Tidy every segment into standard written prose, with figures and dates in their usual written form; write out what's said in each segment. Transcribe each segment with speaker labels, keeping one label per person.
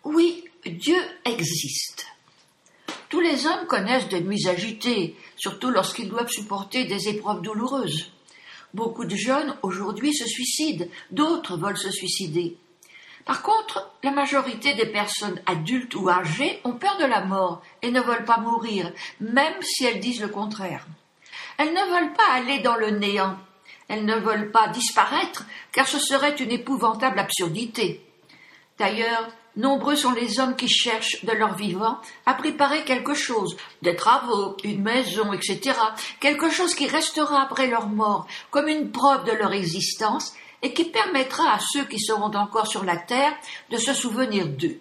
Speaker 1: Oui, Dieu existe. Tous les hommes connaissent des nuits agitées, surtout lorsqu'ils doivent supporter des épreuves douloureuses. Beaucoup de jeunes aujourd'hui se suicident, d'autres veulent se suicider. Par contre, la majorité des personnes adultes ou âgées ont peur de la mort et ne veulent pas mourir, même si elles disent le contraire. Elles ne veulent pas aller dans le néant. Elles ne veulent pas disparaître, car ce serait une épouvantable absurdité. D'ailleurs, nombreux sont les hommes qui cherchent de leur vivant à préparer quelque chose, des travaux, une maison, etc., quelque chose qui restera après leur mort, comme une preuve de leur existence, et qui permettra à ceux qui seront encore sur la terre de se souvenir d'eux.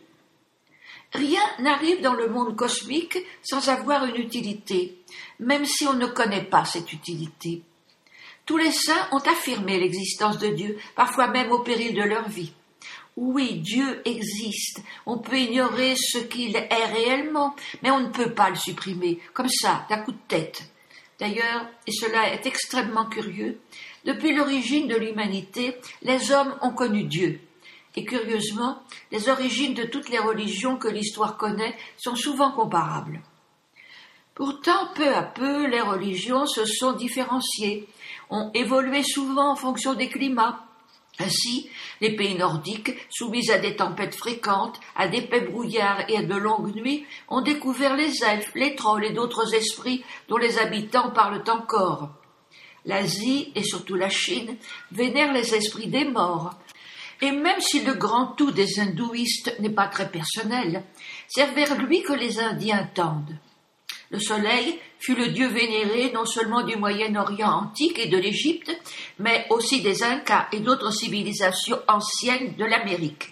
Speaker 1: Rien n'arrive dans le monde cosmique sans avoir une utilité, même si on ne connaît pas cette utilité. Tous les saints ont affirmé l'existence de Dieu, parfois même au péril de leur vie. Oui, Dieu existe, on peut ignorer ce qu'il est réellement, mais on ne peut pas le supprimer, comme ça, d'un coup de tête. D'ailleurs, et cela est extrêmement curieux, depuis l'origine de l'humanité, les hommes ont connu Dieu. Et curieusement, les origines de toutes les religions que l'histoire connaît sont souvent comparables. Pourtant, peu à peu, les religions se sont différenciées, ont évolué souvent en fonction des climats. Ainsi, les pays nordiques, soumis à des tempêtes fréquentes, à d'épais brouillards et à de longues nuits, ont découvert les elfes, les trolls et d'autres esprits dont les habitants parlent encore. L'Asie, et surtout la Chine, vénèrent les esprits des morts. Et même si le grand tout des hindouistes n'est pas très personnel, c'est vers lui que les Indiens tendent. Le soleil fut le dieu vénéré non seulement du Moyen-Orient antique et de l'Égypte, mais aussi des Incas et d'autres civilisations anciennes de l'Amérique.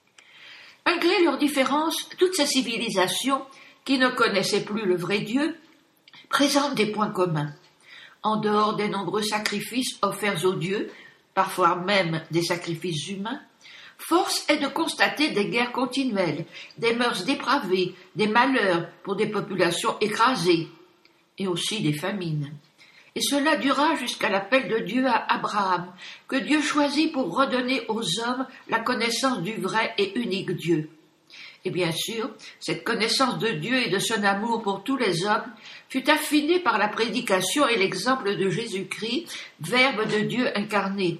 Speaker 1: Malgré leurs différences, toutes ces civilisations, qui ne connaissaient plus le vrai Dieu, présentent des points communs. En dehors des nombreux sacrifices offerts aux dieux, parfois même des sacrifices humains, force est de constater des guerres continuelles, des mœurs dépravées, des malheurs pour des populations écrasées, et aussi des famines. Et cela dura jusqu'à l'appel de Dieu à Abraham, que Dieu choisit pour redonner aux hommes la connaissance du vrai et unique Dieu. Et bien sûr, cette connaissance de Dieu et de son amour pour tous les hommes fut affinée par la prédication et l'exemple de Jésus-Christ, Verbe de Dieu incarné.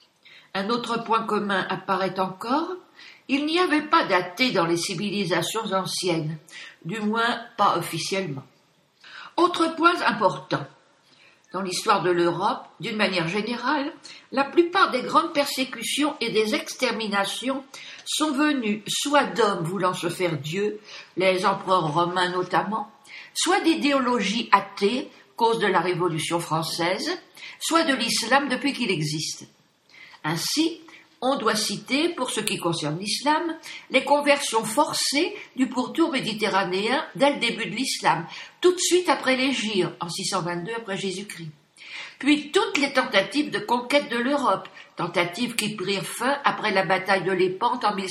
Speaker 1: Un autre point commun apparaît encore, il n'y avait pas d'athées dans les civilisations anciennes, du moins pas officiellement. Autre point important, dans l'histoire de l'Europe, d'une manière générale, la plupart des grandes persécutions et des exterminations sont venues soit d'hommes voulant se faire Dieu, les empereurs romains notamment, soit d'idéologies athées, cause de la Révolution française, soit de l'islam depuis qu'il existe. Ainsi, on doit citer, pour ce qui concerne l'islam, les conversions forcées du pourtour méditerranéen dès le début de l'islam, tout de suite après l'Hégire, en 622 après Jésus-Christ. Puis toutes les tentatives de conquête de l'Europe, tentatives qui prirent fin après la bataille de Lépante en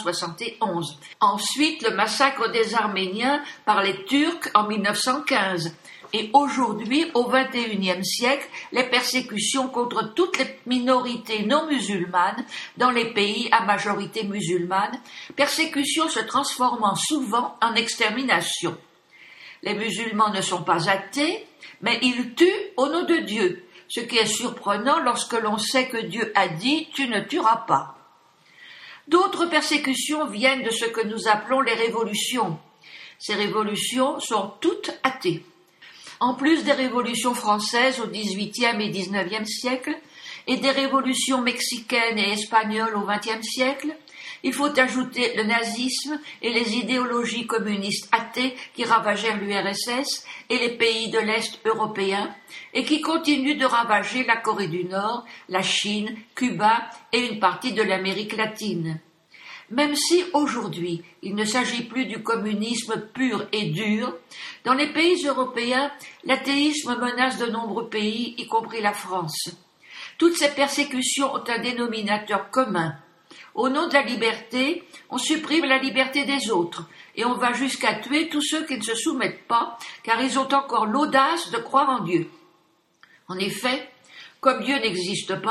Speaker 1: 1571. Ensuite, le massacre des Arméniens par les Turcs en 1915. Et aujourd'hui, au XXIe siècle, les persécutions contre toutes les minorités non musulmanes dans les pays à majorité musulmane, persécutions se transformant souvent en extermination. Les musulmans ne sont pas athées, mais ils tuent au nom de Dieu, ce qui est surprenant lorsque l'on sait que Dieu a dit « tu ne tueras pas ». D'autres persécutions viennent de ce que nous appelons les révolutions. Ces révolutions sont toutes athées. En plus des révolutions françaises au XVIIIe et XIXe siècle et des révolutions mexicaines et espagnoles au XXe siècle, il faut ajouter le nazisme et les idéologies communistes athées qui ravagèrent l'URSS et les pays de l'Est européens et qui continuent de ravager la Corée du Nord, la Chine, Cuba et une partie de l'Amérique latine. Même si, aujourd'hui, il ne s'agit plus du communisme pur et dur, dans les pays européens, l'athéisme menace de nombreux pays, y compris la France. Toutes ces persécutions ont un dénominateur commun. Au nom de la liberté, on supprime la liberté des autres, et on va jusqu'à tuer tous ceux qui ne se soumettent pas, car ils ont encore l'audace de croire en Dieu. En effet, comme Dieu n'existe pas,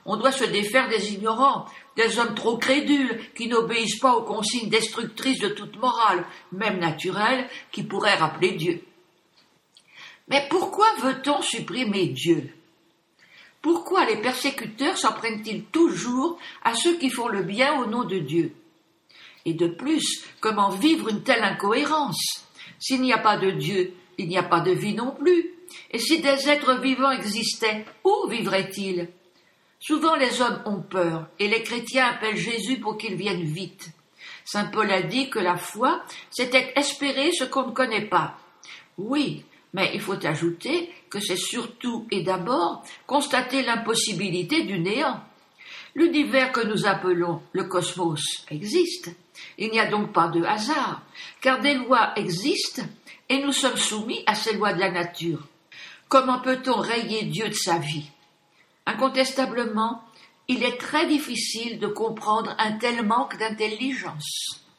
Speaker 1: On doit se défaire des ignorants, des hommes trop crédules, qui n'obéissent pas aux consignes destructrices de toute morale, même naturelle, qui pourraient rappeler Dieu. Mais pourquoi veut-on supprimer Dieu ? Pourquoi les persécuteurs s'en prennent-ils toujours à ceux qui font le bien au nom de Dieu ? Et de plus, comment vivre une telle incohérence ? S'il n'y a pas de Dieu, il n'y a pas de vie non plus. Et si des êtres vivants existaient, où vivraient-ils ? Souvent les hommes ont peur, et les chrétiens appellent Jésus pour qu'il vienne vite. Saint Paul a dit que la foi, c'était espérer ce qu'on ne connaît pas. Oui, mais il faut ajouter que c'est surtout et d'abord constater l'impossibilité du néant. L'univers que nous appelons le cosmos existe. Il n'y a donc pas de hasard, car des lois existent et nous sommes soumis à ces lois de la nature. Comment peut-on rayer Dieu de sa vie ? Incontestablement, il est très difficile de comprendre un tel manque d'intelligence.